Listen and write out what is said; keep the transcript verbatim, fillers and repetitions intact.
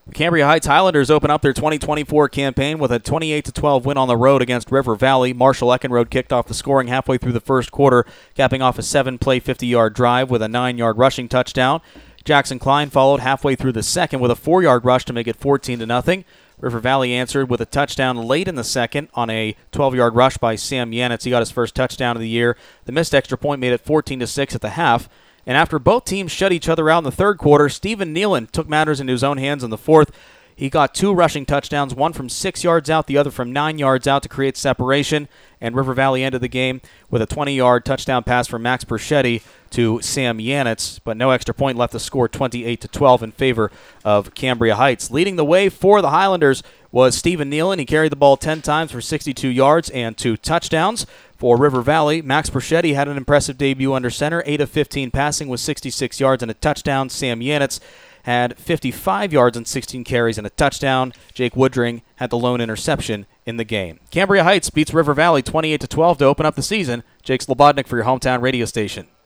Cambria Heights Highlanders open up their twenty twenty-four campaign with a twenty-eight to twelve win on the road against River Valley. Marshall Eckenrode kicked off the scoring halfway through the first quarter, capping off a seven-play, fifty-yard drive with a nine-yard rushing touchdown. Jackson Klein followed halfway through the second with a four-yard rush to make it fourteen to nothing. River Valley answered with a touchdown late in the second on a twelve-yard rush by Sam Yanitz. He got his first touchdown of the year. The missed extra point made it fourteen to six at the half. And after both teams shut each other out in the third quarter, Stephen Nealon took matters into his own hands in the fourth. He got two rushing touchdowns, one from six yards out, the other from nine yards out to create separation. And River Valley ended the game with a twenty-yard touchdown pass from Max Perchetti to Sam Yanitz, but no extra point left to score twenty-eight to twelve in favor of Cambria Heights. Leading the way for the Highlanders was Stephen Nealon. He carried the ball ten times for sixty-two yards and two touchdowns. For River Valley, Max Perchetti had an impressive debut under center, eight of fifteen passing with sixty-six yards and a touchdown. Sam Yanitz had fifty-five yards and sixteen carries and a touchdown. Jake Woodring had the lone interception in the game. Cambria Heights beats River Valley twenty-eight to twelve to open up the season. Jake Slobodnik for your hometown radio station.